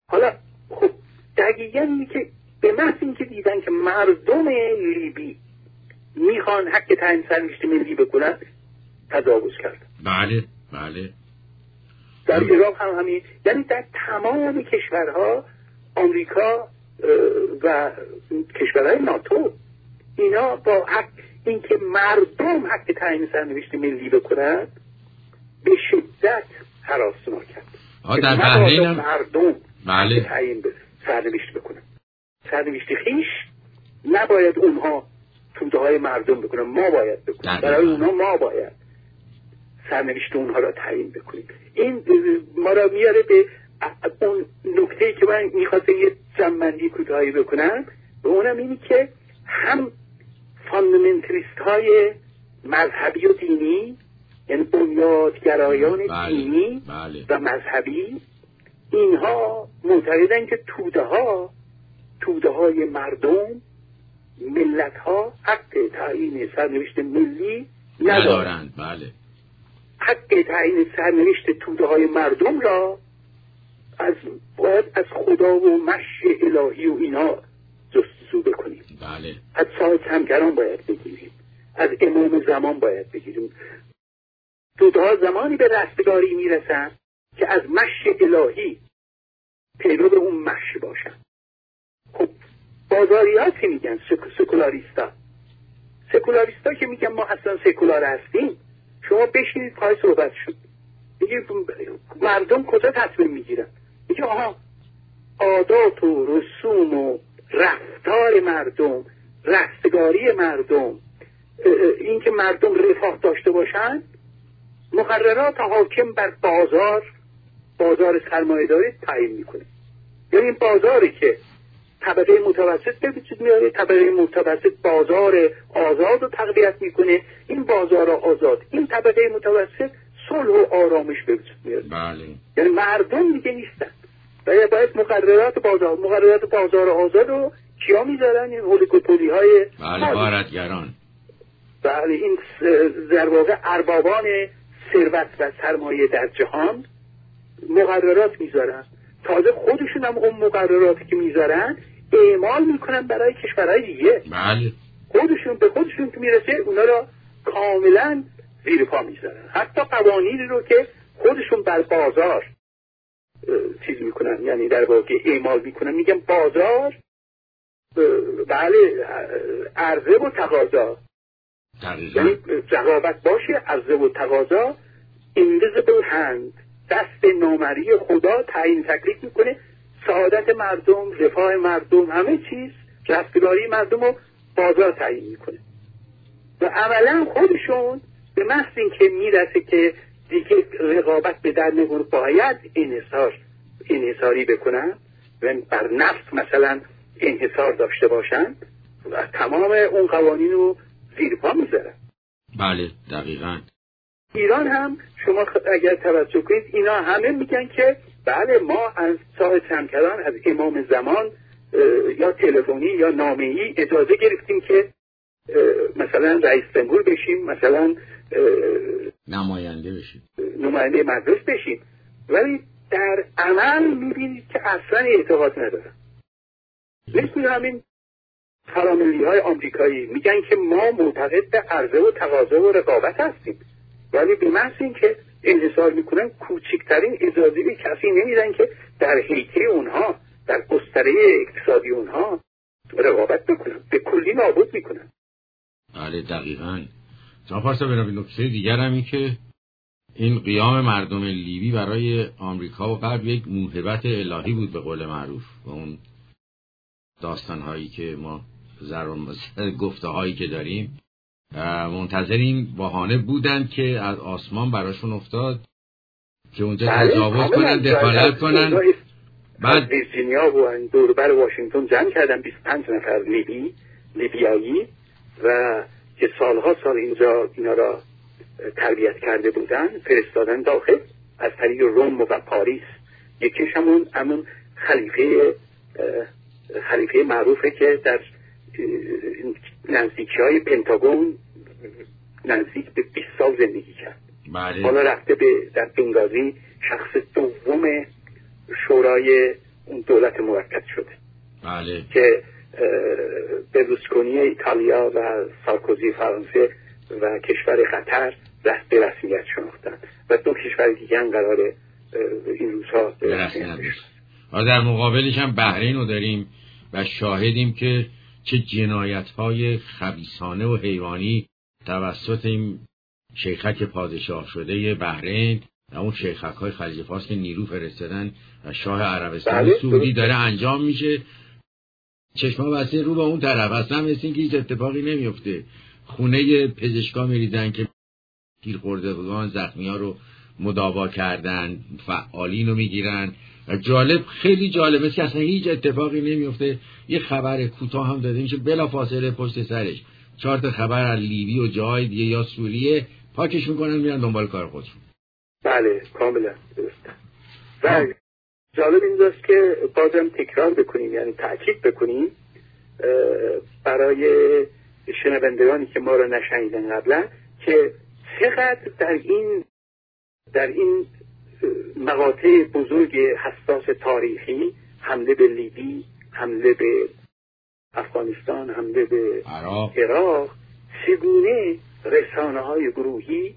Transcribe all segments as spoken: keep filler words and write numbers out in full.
حالا خب دقیقاً اینه که به محض اینکه دیدن که مردم لیبی میخوان حق تعیین سرنوشت ملی بکنن تجاوز کرد. بله بله. در عراق هم همین، یعنی در تمام کشورها آمریکا و کشورهای ناتو اینا با حق اینکه مردم حق تعیین سرنوشت ملی بکنن به شدت هراسنا کرد. آه در بحرین هم مردم بله تعیین سرنوشت بکنن، سرنوشت خیش نباید اونها توده های مردم بکنن، ما باید بکنن، برای اونها ما باید سرنوشت اونها را تعیین بکنیم. این ما را میاره به اون نکته‌ای که من میخواستم یه جمع‌بندی کوتاهی بکنم، و اونم اینی که هم فاندامنتالیست های مذهبی و دینی، یعنی بنیادگرایان بله. دینی بله. و مذهبی، اینها معتقدن که توده ها توده های مردم، ملت ها حق تعیین سرنوشت ملی ندارند. بله. حق تعیین سرنوشت توده های مردم را از باید از خدا و مشی الهی و اینا جستجو بکنیم. بله. از صاحب همگران باید بگیریم، از امام زمان باید بگیریم. توده ها زمانی به رستگاری میرسن که از مشی الهی پیرو به اون مشی باشن. خب بازاریات که میگن سک- سکولاریستا سکولاریستا که میگن ما اصلا سکولار هستیم، شما بشینید پای صحبت شد میگه مردم کجا تصمیم میگیرن؟ میگه آها عادات و رسوم و رفتار مردم، رستگاری مردم، این که مردم رفاه داشته باشن، مقررات حاکم بر بازار بازار سرمایه‌داری تعیین میکنه. یعنی این بازاری که طبقه متوسط به وجود میاره، طبقه متوسط بازار آزاد رو تقویت میکنه، این بازار آزاد این طبقه متوسط صلح و آرامش به وجود میاره. بله. یعنی مردم دیگه نیستن، باید باید مقررات بازار مقررات بازار آزاد رو کیا میذارن؟ این اولیگوپولی های بله غارتگران. بله این در واقع اربابان ثروت و سرمایه در جهان مقررات میذارن. تازه خودشون هم اون مقرراتی که میذارن اعمال میکنن برای کشورهای دیگه. بله. خودشون به خودشون که میرسه اونا را کاملا زیر پا میذارن. حتی قوانینی رو که خودشون بر بازار چیز میکنن، یعنی در واقع اعمال میکنن، میگن بازار بله عرضه و تقاضا، یعنی رقابت باشه، عرضه و تقاضا، invisible hand، دست نامری خدا تعیین تکلیف میکنه سعادت مردم، رفاه مردم، همه چیز، رستگاری مردم رو بازار تعیین میکنه. و عملا خودشون به محض اینکه میرسه که دیگه رقابت به در نمیخوره باید انحصار انحصاری بکنن و بر نفت مثلا انحصار داشته باشن و تمام اون قوانین رو زیر پا میذارن. بله دقیقاً. ایران هم شما اگر توجه کنید اینا همه میگن که بله ما از صاحب همکران، از امام زمان یا تلفنی یا نامه‌ای اجازه گرفتیم که مثلا رئیس جمهور بشیم، مثلا نماینده بشیم، نماینده مجلس بشیم، ولی در عمل میبینید که اصلا اعتقاد ندارن. مثل همین فراملی های آمریکایی میگن که ما معتقد به عرضه و تقاضا و رقابت هستیم، ولی به محض این که انحصار میکنن کوچکترین اجازه به کسی نمیدن که در حیطه اونها، در گستره اقتصادی اونها رقابت بکنن، به کلی نابود میکنن. بله دقیقاً. جناب پارسا به نکته دیگر هم این که این قیام مردم لیبی برای آمریکا و غرب یک موهبت الهی بود به قول معروف، و اون داستان‌هایی که ما زرون گفته هایی که داریم منتظر این بهانه بودند که از آسمان براشون افتاد که اونجا تجاوز کنن، دخالت کنن. بعد ویرجینیا و دور بر واشنگتن جمع کردن بیست و پنج نفر لیبی لیبیایی و که سالها سال اینجا اینا را تربیت کرده بودن، فرستادن داخل از طریق روم و پاریس. یکیش همون همون خلیفه خلیفه معروفه که در نزدیکی های پنتاگون نزدیک به بیست سال زندگی کرد. بله. حالا رفته به در بنگازی شخص دوم شورای اون اون دولت موقت شده. بله. که برلوسکونی ایتالیا و سارکوزی فرانسه و کشور قطر رسم به رسمیت شناختن و دو کشور دیگه هم قراره این روزها به رسمیت بشن. در مقابلش هم بحرین رو داریم و شاهدیم که چه جنایت‌های خبیثانه و حیوانی توسط این شیخک پادشاه شده بحرین و اون شیخک‌های خلیج فارس که نیرو فرستادن و شاه عربستان بله، سعودی داره انجام میشه. چشما بسته رو با اون طرف، اصلا مثل این که هیچ اتفاقی نمیفته. خونه پزشکا میریزن که گیر خوردگان زخمی ها رو مداوا کردن، فعالین رو میگیرن و جالب، خیلی جالب، مثل که اصلا هیچ اتفاقی نمیفته. یه خبر کوتاه هم داده میشه بلا فاصله پشت سرش چهار تا خبر از لیبی و جای دیگه یا سوریه پاکش میکنن میرن دنبال کار خودشون. بله کاملا درسته. و جالب اینجاست که بازم تکرار بکنیم، یعنی تأکید بکنیم برای شنوندگانی که ما رو نشنیدن قبلا که چقدر در این در این مقاطع بزرگ حساس تاریخی، حمله به لیبی، حمله به افغانستان، حمله به عراق, عراق چگونه رسانه های گروهی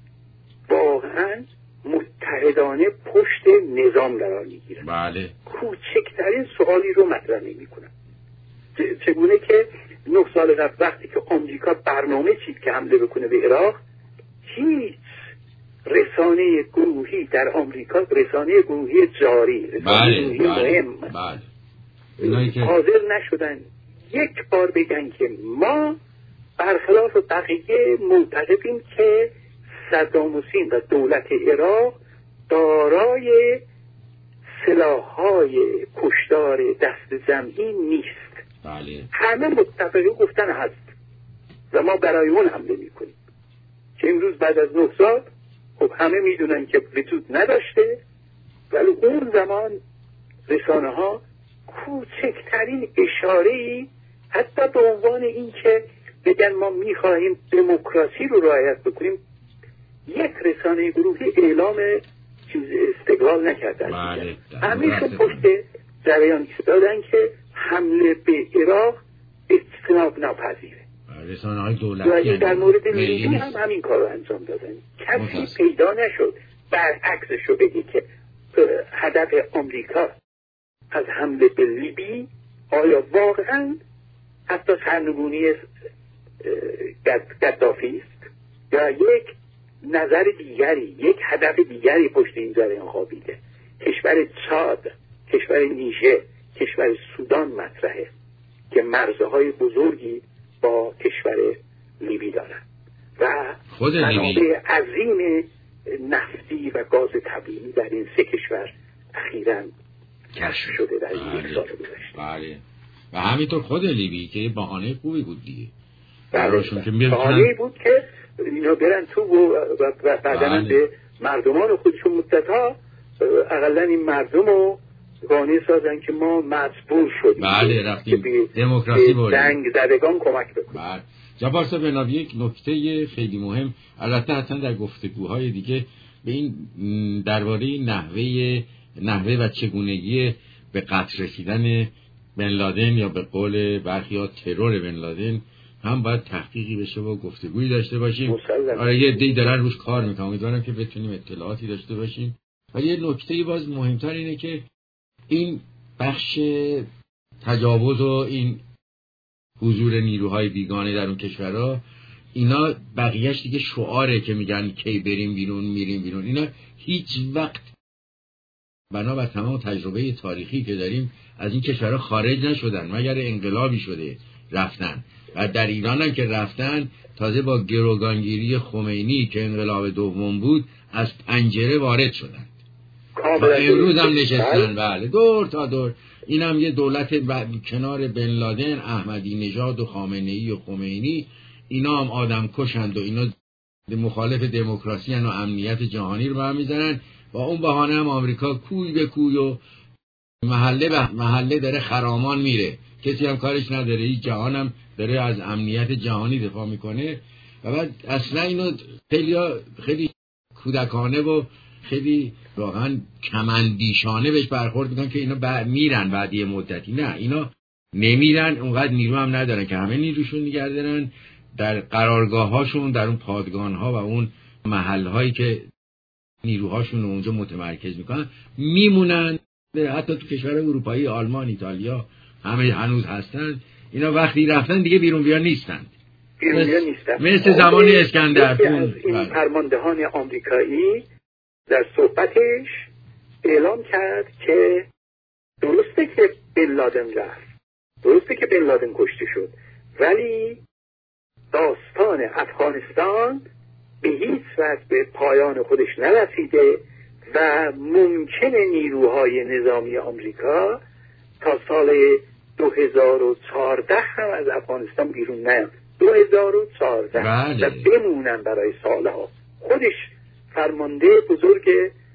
واقعا متحدانه پشت نظام قرار میگیرن. بله. کوچکترین سوالی رو مطرح نمیکنن. چگونه که نه سال قبل وقتی که آمریکا برنامه چید که حمله بکنه به عراق، هیچ رسانه گروهی در آمریکا، رسانه گروهی جاری، رسانه بله. گروهی بله. مهم بله. که حاضر نشدن یک بار بگن که ما برخلاف بقیه معتقدیم که صدام حسین و دولت عراق دارای سلاح‌های کشتار دست جمعی نیست. بله. همه متفقی گفتن هست و ما برای اون حمله میکنیم. که امروز بعد از نه سال خب همه میدونن که وجود نداشته، ولی اون زمان رسانه ها کوچکترین اشاره‌ای حتی به عنوان این که بگن ما میخواهیم دموکراسی رو رعایت بکنیم، یک رسانه گروهی اعلام چیز استقلال نکردن. بله. همیشه پشت جریان دادن که حمله به عراق اجتناب ناپذیره. رسانه های دولتی و در مورد لیبی هم همین کار رو انجام دادن. کسی متاسم. پیدا نشد برعکسش رو بگی که هدف آمریکا از حمله به لیبی آیا واقعا حتی سرنگونی گدافی است یا یک نظر دیگری، یک هدف دیگری پشت این جریان خوابیده. کشور چاد، کشور نیجر، کشور سودان مطرحه که مرزهای بزرگی با کشور لیبی دارن و منابع عظیم نفتی و گاز طبیعی در این سه کشور اخیراً کشف شده در این یک سال گذشته. بله. و همینطور خود لیبی که بهانه خوبی بود دیگه. براشون که بهانه بود که اینا برن تو و بعداً به مردمان خودشون مدتها اقلا این مردم رو قانع سازن که ما مجبور شدیم. بله رفتیم دموکراسی بردیم. جنگ زدگان کمک بکنیم. بله. جبار صاحب جناب یک نکته خیلی مهم، البته حتما در گفتگوهای دیگه به این درباره نحوه نحوه و چگونگی به قتل رسیدن بن لادن یا به قول برخی‌ها ترور بن لادن هم باید تحقیقی بشه و گفتگویی داشته باشیم. آره یه عده‌ای دارن روش کار میکنن، امیدوارم که بتونیم اطلاعاتی داشته باشیم. ولی یه نکته‌ای باز مهمتر اینه که این بخش تجاوز و این حضور نیروهای بیگانه در اون کشورها، اینا بقیهش دیگه شعاره که میگن کی بریم بیرون میریم بیرون، اینا هیچ وقت بنابر تمام تجربه تاریخی که داریم از این کشورها خارج نشدن مگر انقلابی شده رفتن. و در ایران هم که رفتن تازه با گروگانگیری خمینی که انقلاب دوم بود از پنجره وارد شدن و امروز هم نشستن. بله دور تا دور. این هم یه دولت کنار بن لادن، احمدی نژاد و خامنه‌ای و خمینی، اینا هم آدم کشند و اینا مخالف دموکراسی و امنیت جهانی رو برمی میزنن. با اون بهانه هم آمریکا کوی به کوی و محله به محله داره خرامان میره، کسی هم کارش نداره. این جهان هم داره از امنیت جهانی دفاع میکنه و بعد اصلا اینو خیلی خیلی کودکانه و خیلی واقعا کمندیشانه بهش برخورد میکنن که اینا بعد میرن بعد یه مدتی. نه، اینا نمیرن، اونقدر نیرو هم ندارن که همه نیروشون نگه دارن در قرارگاه هاشون، در اون پادگان ها و اون محل هایی که نیروهاشون رو اونجا متمرکز میکنن میمونن. حتی تو کشور اروپایی، آلمان، ایتالیا همه هنوز هستن. اینا وقتی رفتن دیگه بیرون بیان نیستن، بیرون بیان نیستن. مثل زمان اسکندرپور. از این فرماندهان آمریکایی در صحبتش اعلام کرد که درسته که بن لادن رفت، درسته که بن لادن کشته شد، ولی داستان افغانستان به هیچ وجه به پایان خودش نرسیده و ممکنه نیروهای نظامی آمریکا تا سال دو هزار و چهارده هم از افغانستان بیرون نیان. دو هزار و چهارده بله. و بمونن برای سالها. خودش فرمانده بزرگ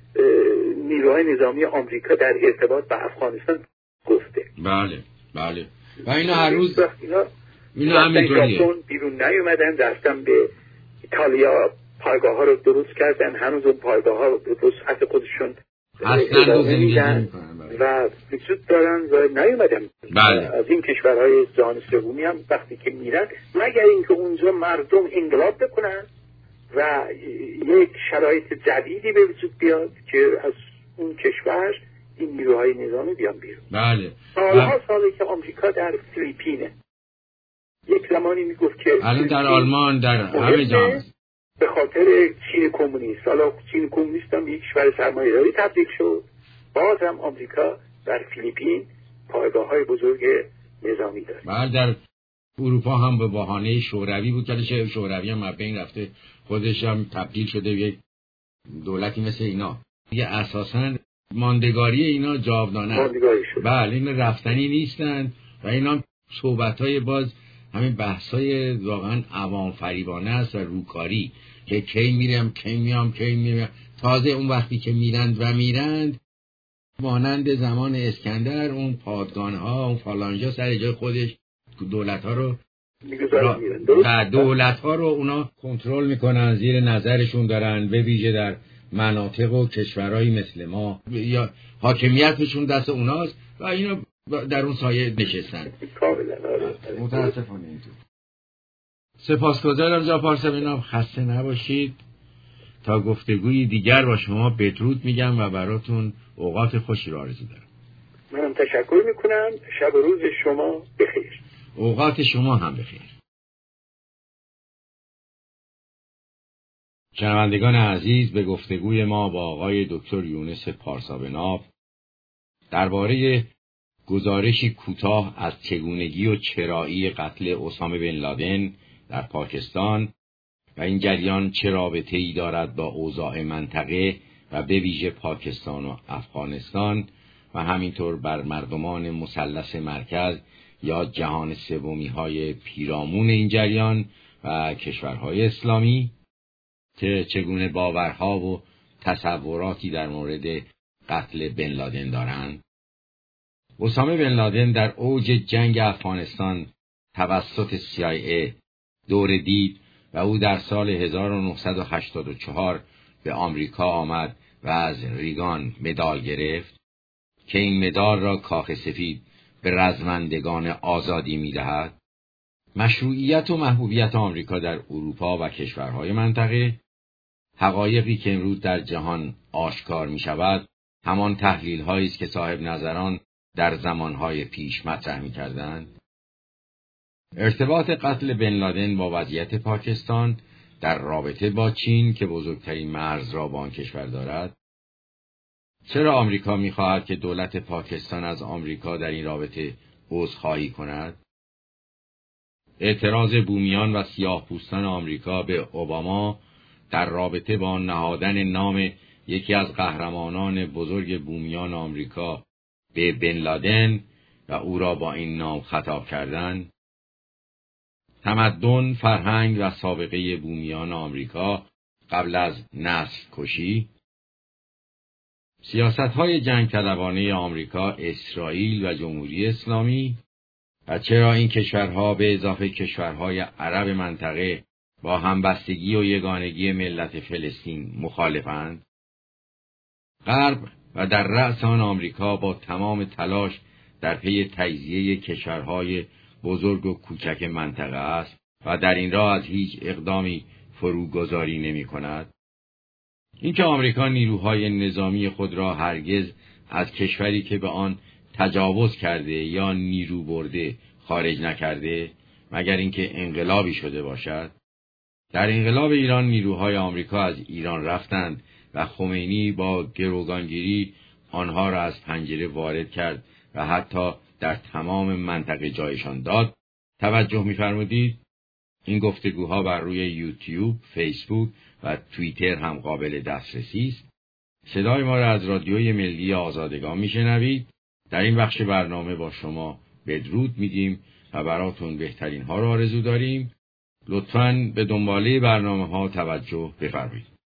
نیروهای نظامی آمریکا در ارتباط به افغانستان گفته. بله بله. و اینا هر روز اینا اینا همینطوریه. بیرون نیومدن، رفتن به ایتالیا، پایگاه ها رو درست کردن، هنوز اون پایگاه ها رو به وسعت خودشون ادامه میدن و وجود دارن و نیومدن. بله. از این کشورهای جهان سومی هم وقتی که میرن، مگر اینکه اونجا مردم انقلاب بکنن و یک شرایط جدیدی به وجود بیاد که از اون کشور این نیروهای نظامی بیان بیرون. بله. سالها ساله که آمریکا در فیلیپینه. یک زمانی میگفت که الان در آلمان، در همه جا به خاطر چین کمونیست. حالا چین کمونیست هم یک کشور سرمایه‌داری تبدیل شد. باز هم آمریکا در فیلیپین پایگاه‌های بزرگ نظامی داره. بله. در اروپا هم به بهانه شوروی بود که شوروی هم بین رفته، خودش هم تبدیل شده به یک دولتی مثل اینا. دیگه اساساً ماندگاری اینا جاودانه است. ماندگاری شد. بله، اینا رفتنی نیستن و اینا صحبت‌های باز همین بحثای واقعا عوام فریبانه است و روکاری که کی میرم کی میام کی میام. تازه اون وقتی که میرند و میرند مانند زمان اسکندر اون پادگان‌ها اون فالانجا سر جای خودش دولت‌ها رو و دولت‌ها رو اونا کنترل میکنن، زیر نظرشون دارن، به ویژه در مناطق و کشورهایی مثل ما یا حاکمیتشون دست اوناست و اینا در اون سایه نشستن. متاسفانه اینطور. سپاسگزارم جناب پارسا، خسته نباشید. تا گفتگوی دیگر با شما بدرود میگم و براتون اوقات خوشی رو آرزو دارم. منم تشکر میکنم. شب و روز شما بخیر. اوقات شما هم بخیر. شنوندگان عزیز، به گفتگوی ما با آقای دکتر یونس پارسا بناب درباره گزارشی کوتاه از چگونگی و چرایی قتل اسامه بن لادن در پاکستان و این جریان چه رابطه‌ای دارد با اوضاع منطقه و به ویژه پاکستان و افغانستان و همینطور بر مردمان مثلث مرکز یا جهان سومی های پیرامون این جریان و کشورهای اسلامی که چگونه باورها و تصوراتی در مورد قتل بن لادن دارند. اسامه بن لادن در اوج جنگ افغانستان توسط سی آی ای دور دید و او در سال هزار و نهصد و هشتاد و چهار به آمریکا آمد و از ریگان مدال گرفت که این مدال را کاخ سفید به رزمندگان آزادی می‌دهد. مشروعیت و محبوبیت آمریکا در اروپا و کشورهای منطقه، حقایقی که امروز در جهان آشکار می‌شود، همان تحلیل‌هایی است که صاحب نظران در زمانهای پیش مطرح می‌کردند. ارتباط قتل بن لادن با وضعیت پاکستان در رابطه با چین که بزرگترین مرز را با آن کشور دارد. چرا آمریکا می‌خواهد که دولت پاکستان از آمریکا در این رابطه عذرخواهی کند؟ اعتراض بومیان و سیاه‌پوستان آمریکا به اوباما در رابطه با نهادن نام یکی از قهرمانان بزرگ بومیان آمریکا به بن لادن و او را با این نام خطاب کردن. تمدن، فرهنگ و سابقه بومیان آمریکا قبل از نسل کشی. سیاست‌های جنگ طلبانه آمریکا، اسرائیل و جمهوری اسلامی و چرا این کشورها به اضافه کشورهای عرب منطقه با همبستگی و یگانگی ملت فلسطین مخالفند. غرب و در رأس آن آمریکا با تمام تلاش در پی تجزیه کشورهای بزرگ و کوچک منطقه است و در این راه از هیچ اقدامی فروگذاری نمی کند. اینکه آمریکا نیروهای نظامی خود را هرگز از کشوری که به آن تجاوز کرده یا نیرو برده خارج نکرده مگر اینکه انقلابی شده باشد. در انقلاب ایران نیروهای آمریکا از ایران رفتند و خمینی با گروگانگیری آنها را از پنجره وارد کرد و حتی در تمام منطقه جایشان داد. توجه می‌فرمودید؟ این گفتگوها بر روی یوتیوب، فیسبوک و توییتر هم قابل دسترسی است. صدای ما را از رادیوی ملی آزادگان میشنوید. در این بخش برنامه با شما بدرود میدیم و براتون بهترین ها را آرزو داریم. لطفاً به دنباله برنامه ها توجه بفرمایید.